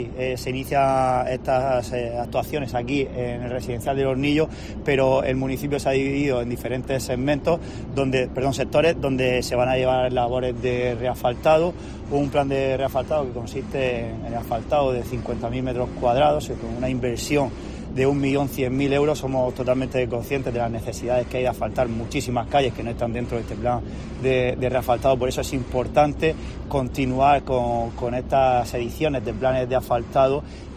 Se inician estas actuaciones aquí en el residencial del Hornillo, pero el municipio se ha dividido en diferentes sectores donde se van a llevar labores de reasfaltado, un plan de reasfaltado que consiste en el asfaltado de 50.000 metros cuadrados, con una inversión de 1.100.000 euros. Somos totalmente conscientes de las necesidades que hay de asfaltar muchísimas calles que no están dentro de este plan de reasfaltado. Por eso es importante continuar con estas ediciones de planes de asfaltado